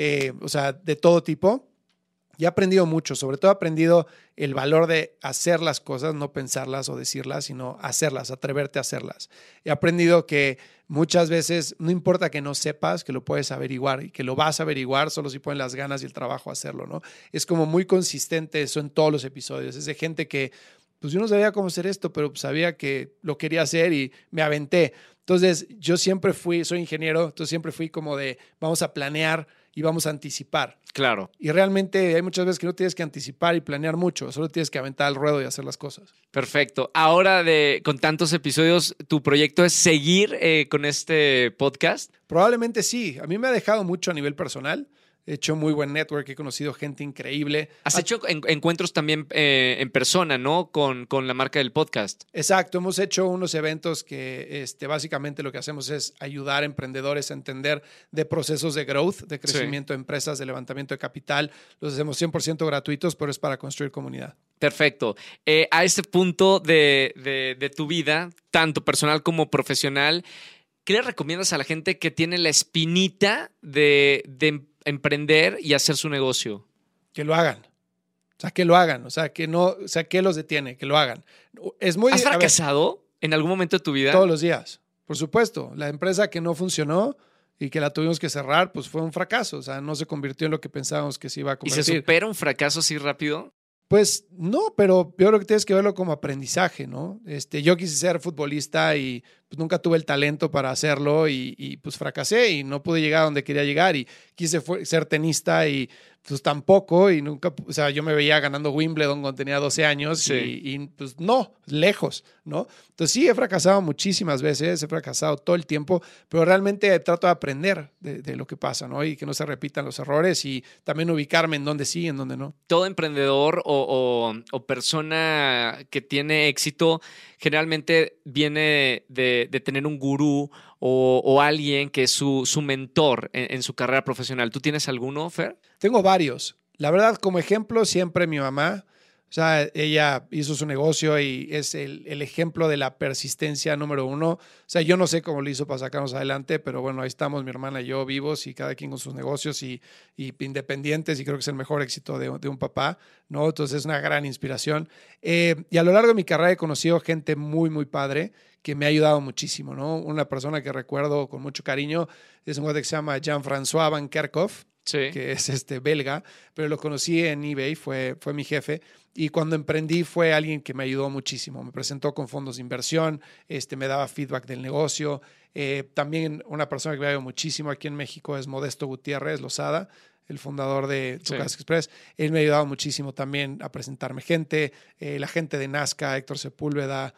o sea, de todo tipo. Y he aprendido mucho, sobre todo he aprendido el valor de hacer las cosas, no pensarlas o decirlas, sino hacerlas, atreverte a hacerlas. He aprendido que muchas veces no importa que no sepas, que lo puedes averiguar y que lo vas a averiguar solo si pones las ganas y el trabajo a hacerlo, ¿no? Es como muy consistente eso en todos los episodios. Es de gente que, pues yo no sabía cómo hacer esto, pero sabía que lo quería hacer y me aventé. Entonces, yo siempre soy ingeniero, entonces siempre fui como de, vamos a planear y vamos a anticipar. Claro. Y realmente hay muchas veces que no tienes que anticipar y planear mucho, solo tienes que aventar al ruedo y hacer las cosas. Perfecto. Ahora, con tantos episodios, ¿tu proyecto es seguir con este podcast? Probablemente sí. A mí me ha dejado mucho a nivel personal. He hecho muy buen network, he conocido gente increíble. Has hecho encuentros también en persona, ¿no? Con la marca del podcast. Exacto, hemos hecho unos eventos que básicamente lo que hacemos es ayudar a emprendedores a entender de procesos de growth, de crecimiento de empresas, de levantamiento de capital. Los hacemos 100% gratuitos, pero es para construir comunidad. Perfecto. A este punto de tu vida, tanto personal como profesional, ¿qué le recomiendas a la gente que tiene la espinita de emprender y hacer su negocio? Que lo hagan. O sea, que lo hagan. O sea, que no, o sea, que los detiene, que lo hagan. Es muy, ¿Has fracasado en algún momento de tu vida? Todos los días, por supuesto. La empresa que no funcionó y que la tuvimos que cerrar, pues fue un fracaso. O sea, no se convirtió en lo que pensábamos que se iba a ¿Y convertir. se supera un fracaso así rápido? Pues no, pero yo creo que tienes que verlo como aprendizaje, ¿no? Yo quise ser futbolista y pues nunca tuve el talento para hacerlo y pues fracasé y no pude llegar a donde quería llegar y quise ser tenista y pues tampoco y nunca, o sea, yo me veía ganando Wimbledon cuando tenía 12 años y pues no, lejos, ¿no? Entonces sí, he fracasado muchísimas veces, he fracasado todo el tiempo, pero realmente trato de aprender de lo que pasa, ¿no? Y que no se repitan los errores y también ubicarme en dónde sí y en dónde no. Todo emprendedor o persona que tiene éxito generalmente viene de tener un gurú o alguien que es su mentor en su carrera profesional. ¿Tú tienes alguno, Fer? Tengo varios. La verdad, como ejemplo, siempre mi mamá. O sea, ella hizo su negocio y es el ejemplo de la persistencia número uno. O sea, yo no sé cómo lo hizo para sacarnos adelante, pero bueno, ahí estamos, mi hermana y yo vivos y cada quien con sus negocios y independientes y creo que es el mejor éxito de un papá, ¿no? Entonces es una gran inspiración. Y a lo largo de mi carrera he conocido gente muy, muy padre que me ha ayudado muchísimo, ¿no? Una persona que recuerdo con mucho cariño es un hombre que se llama Jean-François Van Kerkhoff, que es belga, pero lo conocí en eBay, fue mi jefe. Y cuando emprendí fue alguien que me ayudó muchísimo. Me presentó con fondos de inversión, me daba feedback del negocio. También una persona que me ayudó muchísimo aquí en México es Modesto Gutiérrez Lozada, el fundador de Tucas Express. Él me ha ayudado muchísimo también a presentarme gente. La gente de Nazca, Héctor Sepúlveda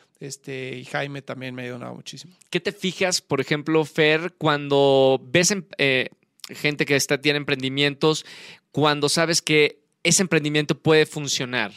y Jaime también me ha ayudado muchísimo. ¿Qué te fijas, por ejemplo, Fer, cuando ves gente que tiene emprendimientos, cuando sabes que ese emprendimiento puede funcionar?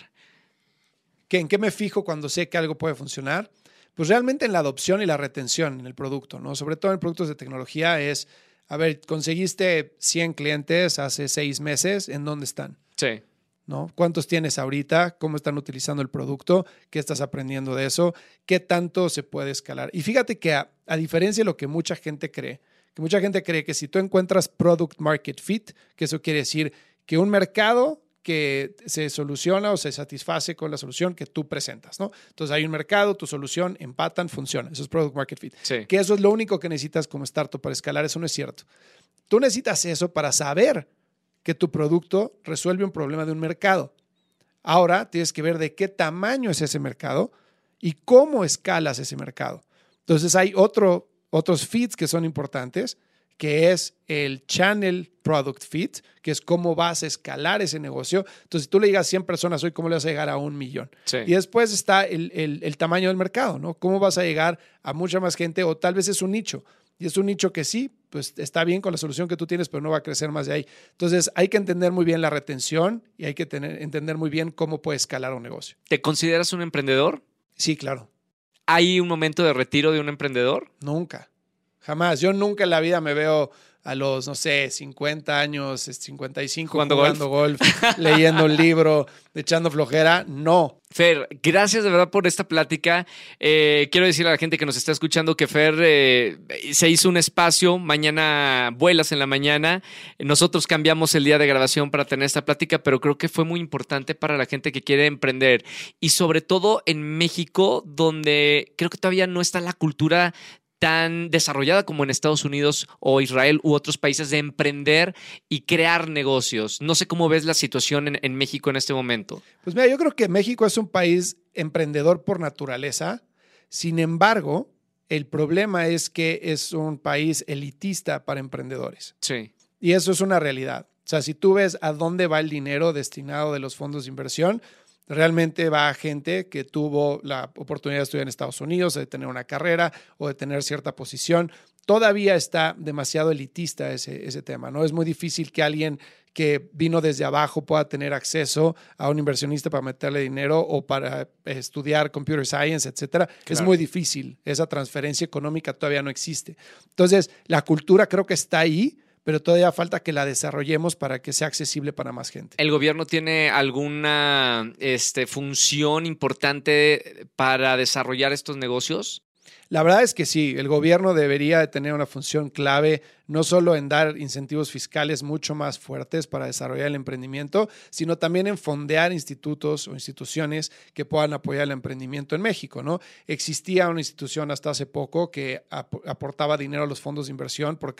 ¿En qué me fijo cuando sé que algo puede funcionar? Pues realmente en la adopción y la retención en el producto, ¿no? Sobre todo en productos de tecnología es, a ver, conseguiste 100 clientes hace 6 meses, ¿en dónde están? Sí. ¿No? ¿Cuántos tienes ahorita? ¿Cómo están utilizando el producto? ¿Qué estás aprendiendo de eso? ¿Qué tanto se puede escalar? Y fíjate que a diferencia de lo que mucha gente cree, que si tú encuentras product market fit, que eso quiere decir que un mercado que se soluciona o se satisface con la solución que tú presentas, ¿no? Entonces hay un mercado, tu solución, empatan, funciona. Eso es product market fit. Sí. Que eso es lo único que necesitas como startup para escalar. Eso no es cierto. Tú necesitas eso para saber que tu producto resuelve un problema de un mercado. Ahora tienes que ver de qué tamaño es ese mercado y cómo escalas ese mercado. Entonces hay otros fits que son importantes, que es el channel product fit, que es cómo vas a escalar ese negocio. Entonces, si tú le digas a 100 personas hoy, ¿cómo le vas a llegar a 1 millón? Sí. Y después está el tamaño del mercado, ¿no? ¿Cómo vas a llegar a mucha más gente? O tal vez es un nicho. Y es un nicho que sí, pues está bien con la solución que tú tienes, pero no va a crecer más de ahí. Entonces, hay que entender muy bien la retención y hay que entender muy bien cómo puede escalar un negocio. ¿Te consideras un emprendedor? Sí, claro. ¿Hay un momento de retiro de un emprendedor? Nunca. Jamás. Yo nunca en la vida me veo a los, no sé, 50 años, 55 ¿Jugando golf, leyendo un libro, echando flojera. No. Fer, gracias de verdad por esta plática. Quiero decirle a la gente que nos está escuchando que Fer se hizo un espacio. Mañana vuelas en la mañana. Nosotros cambiamos el día de grabación para tener esta plática, pero creo que fue muy importante para la gente que quiere emprender. Y sobre todo en México, donde creo que todavía no está la cultura tan desarrollada como en Estados Unidos o Israel u otros países de emprender y crear negocios. No sé cómo ves la situación en México en este momento. Pues mira, yo creo que México es un país emprendedor por naturaleza. Sin embargo, el problema es que es un país elitista para emprendedores. Sí. Y eso es una realidad. O sea, si tú ves a dónde va el dinero destinado de los fondos de inversión, realmente va a gente que tuvo la oportunidad de estudiar en Estados Unidos, de tener una carrera o de tener cierta posición. Todavía está demasiado elitista ese tema, ¿no? Es muy difícil que alguien que vino desde abajo pueda tener acceso a un inversionista para meterle dinero o para estudiar computer science, etcétera. Claro. Es muy difícil. Esa transferencia económica todavía no existe. Entonces, la cultura creo que está ahí, pero todavía falta que la desarrollemos para que sea accesible para más gente. ¿El gobierno tiene alguna función importante para desarrollar estos negocios? La verdad es que sí, el gobierno debería de tener una función clave, no solo en dar incentivos fiscales mucho más fuertes para desarrollar el emprendimiento, sino también en fondear institutos o instituciones que puedan apoyar el emprendimiento en México, ¿no? Existía una institución hasta hace poco que aportaba dinero a los fondos de inversión. Por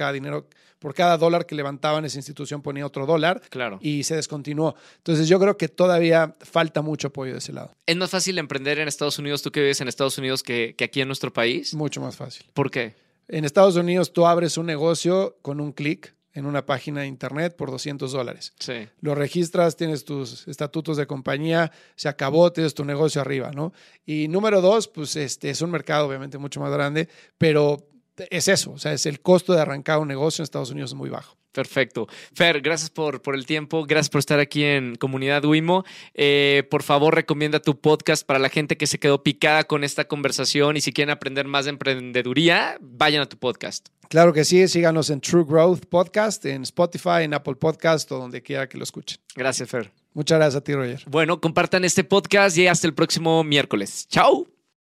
cada dólar que levantaban, esa institución ponía otro dólar. Claro. Y se descontinuó. Entonces yo creo que todavía falta mucho apoyo de ese lado. ¿Es más fácil emprender en Estados Unidos, tú que vives en Estados Unidos, que aquí en nuestro país? Mucho más fácil. ¿Por qué? En Estados Unidos tú abres un negocio con un clic en una página de internet por $200. Sí. Lo registras, tienes tus estatutos de compañía, se acabó, tienes tu negocio arriba, ¿no? Y número dos, pues es un mercado obviamente mucho más grande, pero es eso, o sea, es el costo de arrancar un negocio en Estados Unidos es muy bajo. Perfecto. Fer, gracias por el tiempo. Gracias por estar aquí en Comunidad Wimo. Por favor, recomienda tu podcast para la gente que se quedó picada con esta conversación y si quieren aprender más de emprendeduría, vayan a tu podcast. Claro que sí. Síganos en True Growth Podcast, en Spotify, en Apple Podcast o donde quiera que lo escuchen. Gracias, Fer. Muchas gracias a ti, Roger. Bueno, compartan este podcast y hasta el próximo miércoles. ¡Chao!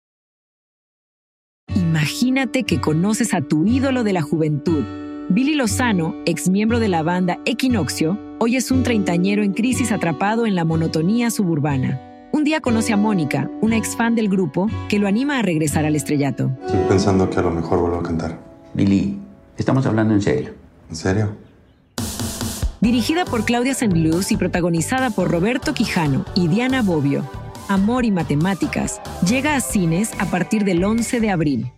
Imagínate que conoces a tu ídolo de la juventud. Billy Lozano, ex miembro de la banda Equinoccio, hoy es un treintañero en crisis atrapado en la monotonía suburbana. Un día conoce a Mónica, una ex fan del grupo, que lo anima a regresar al estrellato. Estoy pensando que a lo mejor vuelvo a cantar. Billy, estamos hablando en serio. ¿En serio? Dirigida por Claudia Saint-Luz y protagonizada por Roberto Quijano y Diana Bobbio, Amor y Matemáticas llega a cines a partir del 11 de abril.